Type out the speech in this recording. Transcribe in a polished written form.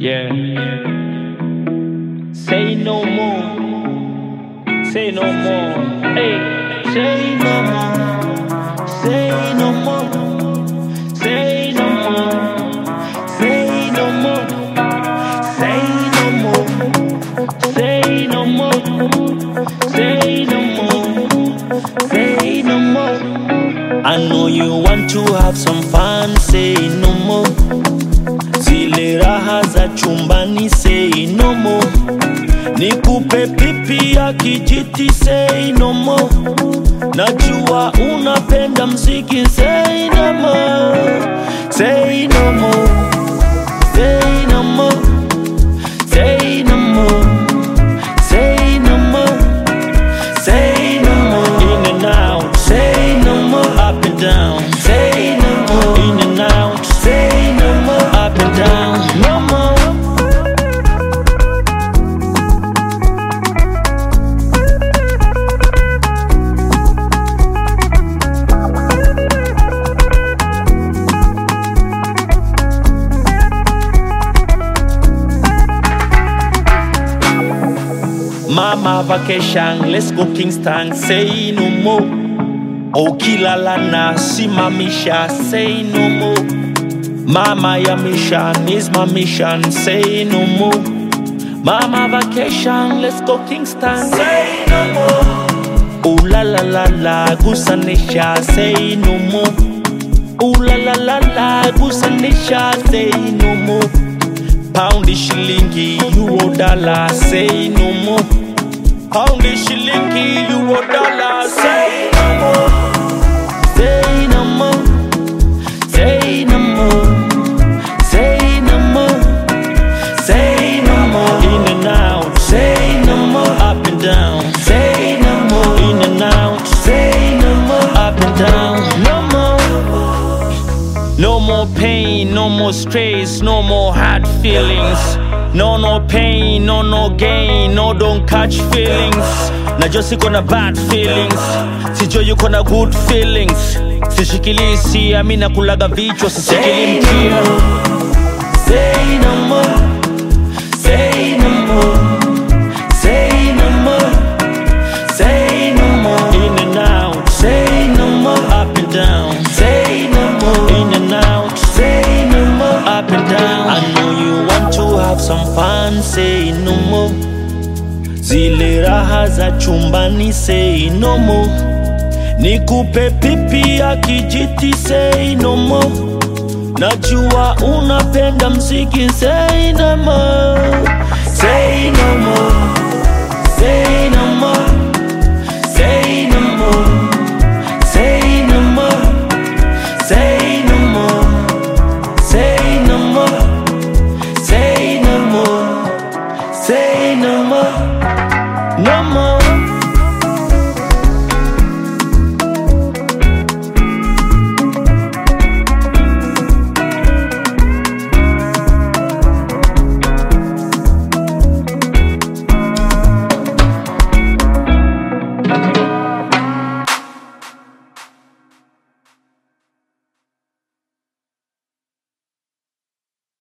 Yeah. Say no more. Say no more. Hey. Say no more. Say no more. Say no more. Say no more. Say no more. Say no more. Say no more. Say no more. I know you want to have some fun. Say no more. Zile raha za chumbani, say no more. Nikupe pipi ya kijiti, say no more. Najua unapenda mziki, say no more. Say no more. Say no more. Say no more. Say no more. Say no more. In and out, say no more. Up and down, say no more. In and out, say no more. Up and down, no more. Mama vacation, let's go Kingston, say no more. Okilalana, simamisha, say no more. Mama ya mission is my mission, say no more. Mama vacation, let's go Kingston, say no more. Ooh la la la la, gusanisha, say no more. Ooh la la la la, gusanisha, say no more. Pound shilingi, euro dollar, say no more. Pound shilingi, euro dollar, say no more. Say no more. Say no more. Say no more. Say no more. In and out, say no more. Up and down, say no more. In and out, say no more. Up and down, no more. No more pain, no more stress, no more hard feelings. No pain, no gain, no don't catch feelings. Najua siko na bad feelings, sijua yuko na good feelings. Sishikili hisia, mimi nakulaga vichwa, sisikili mkia. Say no more. Say no more. Say no more. Say no more. In and out, say no more. Up and down, say no more. In and out, say no more. Up and down. I know you want to have some fun, say no more. Zile raha za chumbani, say no more. Nikupe pipi ya kijiti, say no more. Najua unapenda mziki, say no more.